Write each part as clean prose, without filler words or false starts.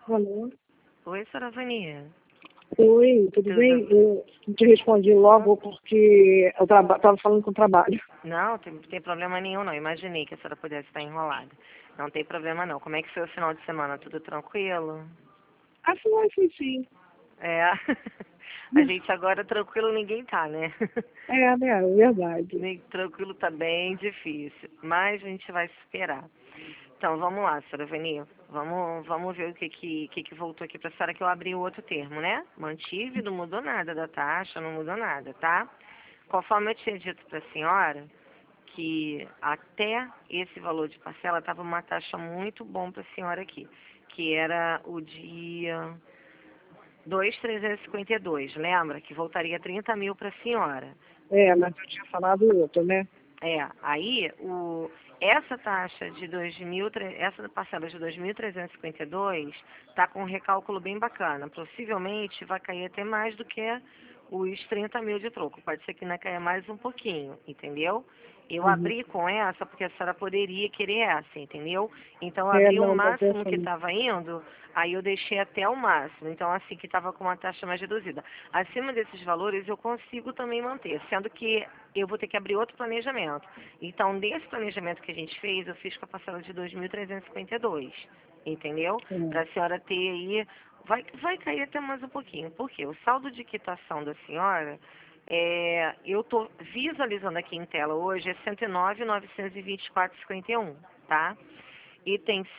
Alô? Oi, senhora Vania. Oi, tudo bem? Eu te respondi logo porque eu estava falando com o trabalho. Não, tem problema nenhum não. Imaginei que a senhora pudesse estar enrolada. Não tem problema não. Como é que foi o final de semana? Tudo tranquilo? Foi sim. É. A gente agora tranquilo ninguém tá, né? É verdade. Nem tranquilo tá bem difícil. Mas a gente vai superar. Então, vamos lá, senhora Vania. Vamos ver o que voltou aqui pra senhora, que eu abri o outro termo, né? Mantive, não mudou nada da taxa, não mudou nada, tá? Conforme eu tinha dito pra senhora, que até esse valor de parcela estava uma taxa muito bom para a senhora aqui, que era o dia 2.352, lembra? Que voltaria 30 mil para a senhora. Mas eu tinha falado outro, né? Aí essa taxa de 2.000, essa parcela de 2.352 está com um recálculo bem bacana. Possivelmente vai cair até mais do que os 30 mil de troco. Pode ser que ainda caia mais um pouquinho, entendeu? Eu Uhum. abri com essa porque a senhora poderia querer essa, entendeu? Então eu abri o Não, tá máximo que pensando. estava indo, aí eu deixei até o máximo. Então assim que estava com uma taxa mais reduzida. Acima desses valores eu consigo também manter, sendo que eu vou ter que abrir outro planejamento. Então, desse planejamento que a gente fez, eu fiz com a parcela de 2.352, entendeu? Para a senhora ter aí, vai cair até mais um pouquinho. Por quê? O saldo de quitação da senhora, eu estou visualizando aqui em tela hoje, é 109.924,51, tá? E tem R$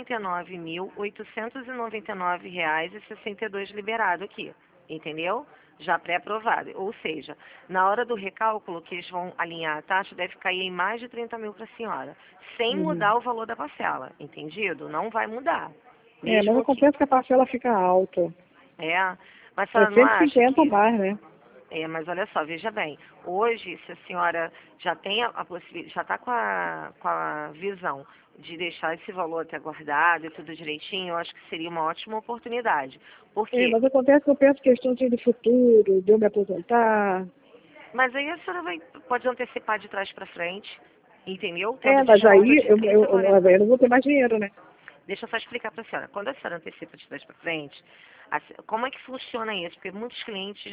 139.899,62 liberado aqui, entendeu? Já pré-aprovado. Ou seja, na hora do recálculo que eles vão alinhar a taxa, deve cair em mais de 30 mil para a senhora, sem mudar o valor da parcela, entendido? Não vai mudar. Mas eu Mesmo que... confesso que a parcela fica alta. Mas a É senhora não acha 150 a que... mais, né? Mas olha só, veja bem, hoje, se a senhora já tem a possibilidade, já está com a visão de deixar esse valor até guardado e tudo direitinho, eu acho que seria uma ótima oportunidade. Porque, Mas acontece que eu penso questão de futuro, de eu me aposentar. mas aí a senhora pode antecipar de trás para frente, entendeu? Tendo Mas desconto aí de 30 a eu não vou ter mais dinheiro, né? Deixa eu só explicar para a senhora. Quando a senhora antecipa de trás para frente, como é que funciona isso? Porque muitos clientes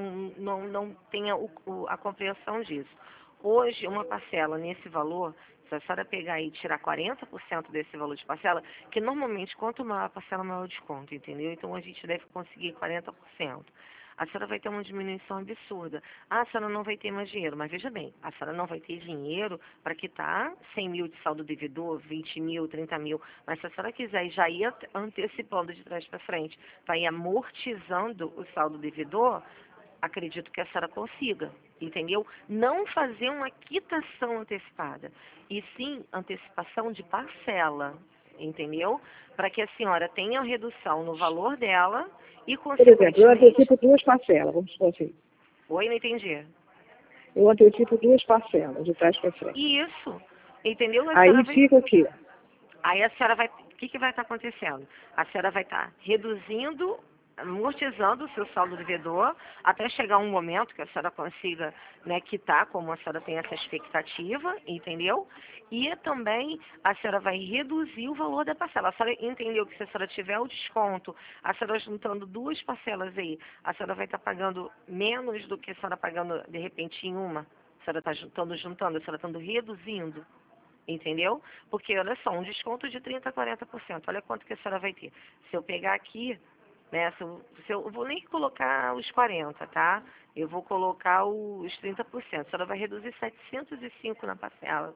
não têm a compreensão disso. Hoje, uma parcela nesse valor, se a senhora pegar e tirar 40% desse valor de parcela, que normalmente quanto maior a parcela, maior o desconto, entendeu? Então a gente deve conseguir 40%. A senhora vai ter uma diminuição absurda. A senhora não vai ter mais dinheiro, mas veja bem, a senhora não vai ter dinheiro para quitar 100 mil de saldo devedor, 20 mil, 30 mil, mas se a senhora quiser já ir antecipando de trás para frente, para ir amortizando o saldo devedor, acredito que a senhora consiga, entendeu? Não fazer uma quitação antecipada, e sim antecipação de parcela, entendeu? Para que a senhora tenha redução no valor dela e, Por exemplo, eu consequentemente... antecipo duas parcelas, vamos supor assim. Oi, não entendi. Eu antecipo duas parcelas, de trás para frente. Isso, entendeu? A senhora Aí vai... fica o quê? Aí a senhora vai... O que vai estar acontecendo? A senhora vai estar reduzindo, amortizando o seu saldo devedor, até chegar um momento que a senhora consiga, né, quitar, como a senhora tem essa expectativa, entendeu? E também a senhora vai reduzir o valor da parcela. A senhora entendeu que se a senhora tiver o desconto, a senhora juntando duas parcelas aí, a senhora vai estar pagando menos do que a senhora pagando, de repente, em uma. A senhora está juntando, a senhora está reduzindo. Entendeu? Porque, olha só, um desconto de 30% a 40%. Olha quanto que a senhora vai ter. Se eu pegar aqui, né, eu vou nem colocar os 40%, tá? Eu vou colocar os 30%. A senhora vai reduzir 705 na parcela.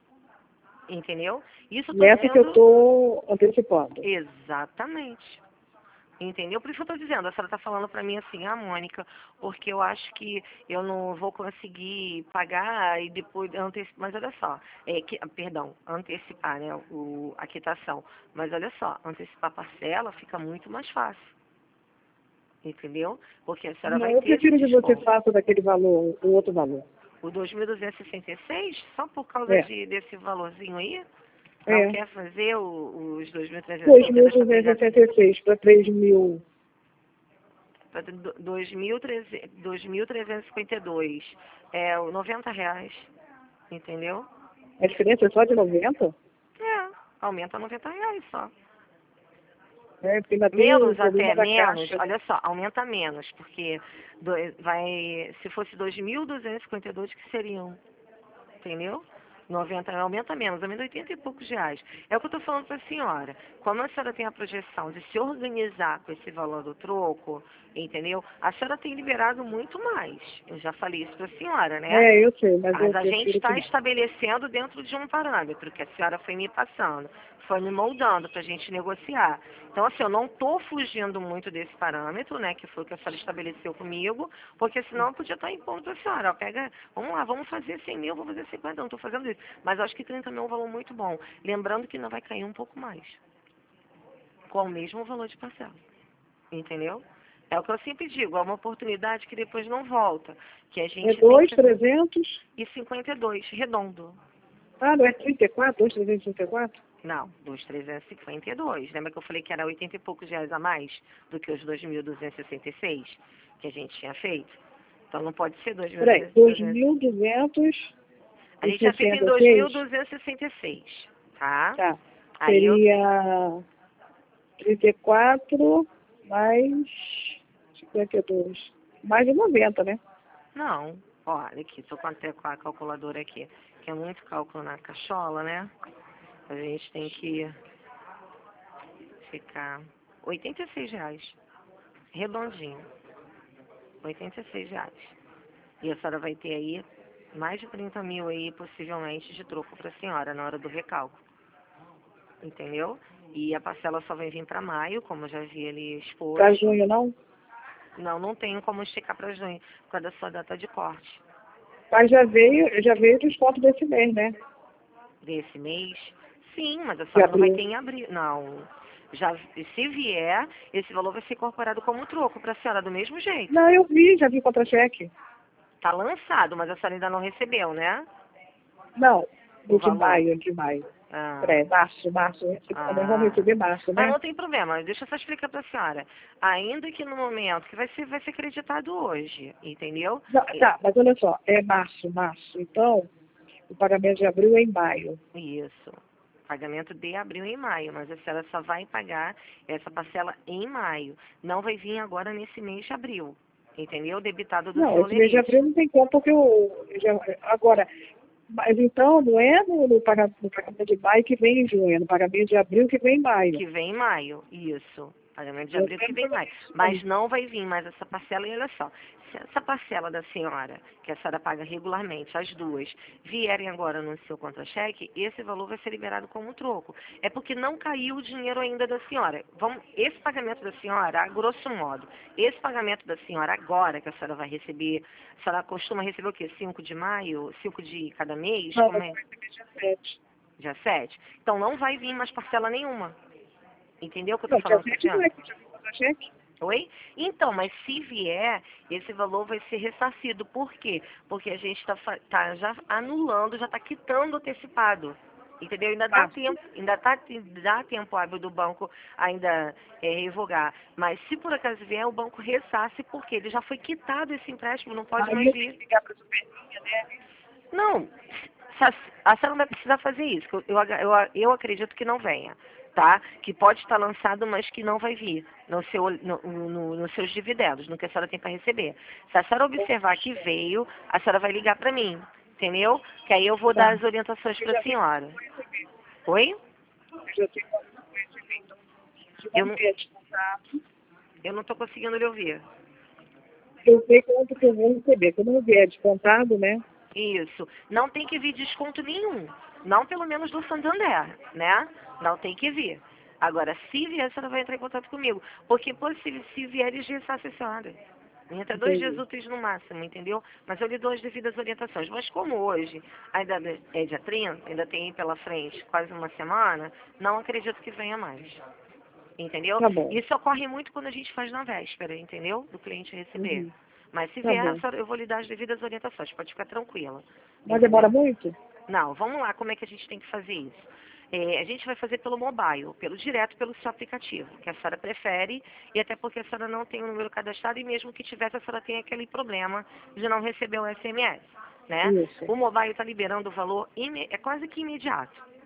Entendeu? Isso estou Nessa que eu dizendo estou antecipando. exatamente. Entendeu? Por isso que eu estou dizendo, a senhora está falando para mim assim, Mônica, porque eu acho que eu não vou conseguir pagar e depois antecipar. Mas olha só, perdão, antecipar, né, a quitação. Mas olha só, antecipar a parcela fica muito mais fácil. Entendeu? Porque a senhora Não, vai eu ter esse prefiro que você desconto. faça daquele valor, o outro valor. O 2.266, só por causa É, desse valorzinho aí, não é. quer fazer os 2.352 para pegar 2.266 para 3.000. para 2.352. É o R$ 90, entendeu? A diferença é só de 90? Aumenta R$ 90 só. né? Porque ainda tem o Menos problema até, da menos, caixa. olha só, aumenta menos, porque se fosse 2.252 que seriam, entendeu? 90 aumenta menos, aumenta 80 e poucos reais. É o que eu estou falando para a senhora. Como a senhora tem a projeção de se organizar com esse valor do troco, entendeu? A senhora tem liberado muito mais. Eu já falei isso para a senhora, né? É, eu sei, mas eu Mas a gente prefiro que está não. estabelecendo dentro de um parâmetro que a senhora foi me passando, foi me moldando para a gente negociar. Então, assim, eu não estou fugindo muito desse parâmetro, né, que foi o que a senhora estabeleceu comigo, porque senão eu podia estar impondo para a senhora, ó, pega, vamos lá, vamos fazer 100 mil, vou fazer 50, não estou fazendo isso. Mas eu acho que 30 mil é um valor muito bom. Lembrando que não vai cair um pouco mais, com o mesmo valor de parcela, entendeu? É o que eu sempre digo, é uma oportunidade que depois não volta, que a É gente tem dois que... trezentos. E 52, redondo. Ah, não é 34? 2.334? Não, dos 352. Lembra que eu falei que era 80 e poucos reais a mais do que os 2.266 que a gente tinha feito? Então não pode ser Peraí, 2.200. A gente já fez em 2.266? 2.266, tá? Tá. Aí eu... Seria 34 mais 52. Mais de 90, né? Não, ó, olha aqui, tô até com a calculadora aqui, que é muito cálculo na cachola, né? A gente tem que ficar 86 reais, redondinho, 86 reais. E a senhora vai ter aí mais de 30 mil aí, possivelmente, de troco para a senhora na hora do recálculo. Entendeu? E a parcela só vai vir para maio, como eu já vi ali Para exposto. junho, não? Não, não tenho como esticar para junho, por causa da sua data de corte. Mas já veio o desconto desse mês, né? Desse mês? Sim, mas a De senhora não vai ter abril. em abril. Não. Já, se vier, esse valor vai ser incorporado como troco para a senhora, do mesmo jeito. Não, já vi contra-cheque. Tá lançado, mas a senhora ainda não recebeu, né? Não, O do de valor. maio, de maio. Ah. Peraí, março, nós vamos Ah, receber março, mas né? não tem problema, deixa eu só explicar para a senhora. Ainda que no momento que vai ser acreditado hoje, entendeu? Não, tá, mas olha só, é março. Então, o pagamento de abril é em maio. Isso. Pagamento de abril em maio, mas a senhora só vai pagar essa parcela em maio. Não vai vir agora nesse mês de abril, entendeu? Debitado do Não, seu esse mês de limite. abril não tem como, porque agora, mas então não é no pagamento de maio que vem em junho, é no pagamento de abril que vem em maio. Que vem em maio, isso. Pagamento de Eu abril que quero vem em saber maio. isso Mas aí. não vai vir mais essa parcela. E olha só, se essa parcela da senhora, que a senhora paga regularmente, as duas, vierem agora no seu contra-cheque, esse valor vai ser liberado como troco. É porque não caiu o dinheiro ainda da senhora. Esse pagamento da senhora, a grosso modo, esse pagamento da senhora agora, que a senhora vai receber, a senhora costuma receber o quê? 5 de maio? 5 de cada mês? Não, Como eu é? vou receber dia 7. Dia 7? Então não vai vir mais parcela nenhuma. Entendeu o que eu estou Não, dia falando para a 7 não senhora? é que já vi contra-cheque. Oi? Então, mas se vier, esse valor vai ser ressarcido. Por quê? Porque a gente tá já anulando, já está quitando antecipado. Entendeu? Ainda dá Março. tempo, dá tempo hábil do banco ainda revogar. Mas se por acaso vier, o banco ressarce porque ele já foi quitado esse empréstimo, não pode Aí mais eu tenho vir. que ligar para a Superminha, né? Não, a senhora não vai precisar fazer isso. Que eu acredito que não venha, tá? Que pode estar lançado, mas que não vai vir nos seus dividendos, no que a senhora tem para receber. Se a senhora observar que veio, a senhora vai ligar para mim, entendeu? Que aí eu vou dar Tá. as orientações Eu para a já vi quando senhora. eu vou receber. Oi? Eu já sei quando eu vou receber. Então, se Eu não não, vier descontado, eu não estou conseguindo lhe ouvir. eu sei quanto que eu vou receber. Quando não vier descontado, né? Isso. Não tem que vir desconto nenhum. Não pelo menos do Santander, né? Não tem que vir. Agora, se vier, a senhora vai entrar em contato comigo. Porque se vier, eles ressarcem a senhora. Em até 2 dias Entendi. úteis no máximo, entendeu? Mas eu lhe dou as devidas orientações. Mas como hoje ainda é dia 30, ainda tem aí pela frente quase uma semana, não acredito que venha mais. Entendeu? Tá bom. Isso ocorre muito quando a gente faz na véspera, entendeu? Do cliente receber. Uhum. Mas se Tá vier, bom. eu vou lhe dar as devidas orientações. Pode ficar tranquila. Mas demora Entendeu? muito? Não, vamos lá, como é que a gente tem que fazer isso? A gente vai fazer pelo mobile, direto pelo seu aplicativo, que a senhora prefere, e até porque a senhora não tem o número cadastrado, e mesmo que tivesse, a senhora tem aquele problema de não receber o SMS, né? Isso. O mobile está liberando o valor, é quase que imediato.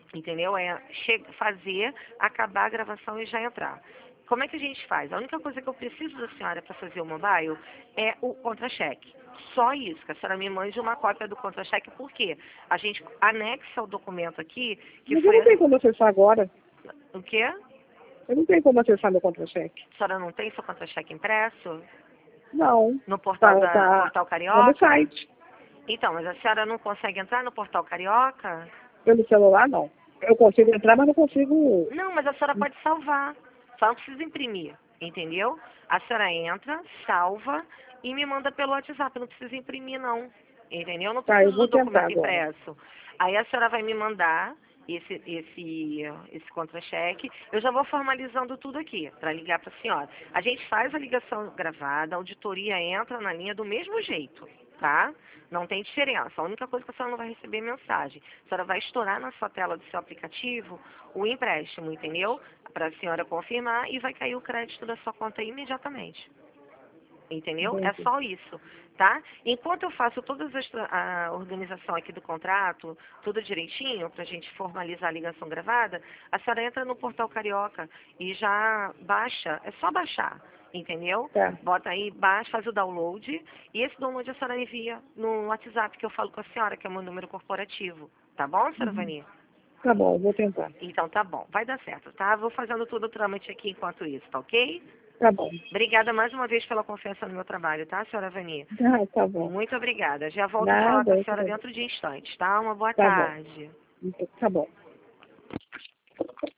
Entendeu? É fazer, acabar a gravação e já entrar. Como é que a gente faz? A única coisa que eu preciso da senhora para fazer o mobile é o contra-cheque. Só isso, que a senhora me mande uma cópia do contra-cheque, por quê? A gente anexa o documento aqui, que Mas eu foi... não tenho como acessar agora. O quê? Eu não tenho como acessar meu contra-cheque. A senhora não tem seu contra-cheque impresso? Não. No portal Portal Tá no Carioca? site. Então, mas a senhora não consegue entrar no Portal Carioca? Pelo celular, não. Eu consigo entrar, mas não consigo. Não, mas a senhora pode salvar. Só não precisa imprimir, entendeu? A senhora entra, salva e me manda pelo WhatsApp. Não precisa imprimir, não. Entendeu? Não Tá, eu preciso do vou tentar documento agora. impresso. Aí a senhora vai me mandar esse contra-cheque. Eu já vou formalizando tudo aqui para ligar para a senhora. A gente faz a ligação gravada, a auditoria entra na linha do mesmo jeito, tá? Não tem diferença. A única coisa que a senhora não vai receber é mensagem. A senhora vai estourar na sua tela do seu aplicativo o empréstimo, entendeu? Para a senhora confirmar e vai cair o crédito da sua conta imediatamente. Entendeu? É Entendi. só isso, tá? Enquanto eu faço toda a organização aqui do contrato, tudo direitinho, para a gente formalizar a ligação gravada, a senhora entra no Portal Carioca e já baixa, é só baixar, entendeu? Tá. Bota aí, baixa, faz o download, e esse download a senhora envia no WhatsApp que eu falo com a senhora, que é o meu número corporativo. Tá bom, senhora Uhum. Vani? Tá bom, vou tentar. Então tá bom, vai dar certo, tá? Vou fazendo tudo o trâmite aqui enquanto isso, tá ok? Tá bom. Obrigada mais uma vez pela confiança no meu trabalho, tá, senhora Vani? Ah, tá bom. Muito obrigada. Já volto a falar com Nada, a eu que senhora agradeço. dentro de instantes, tá? Uma boa Tá bom. tarde. Tá bom.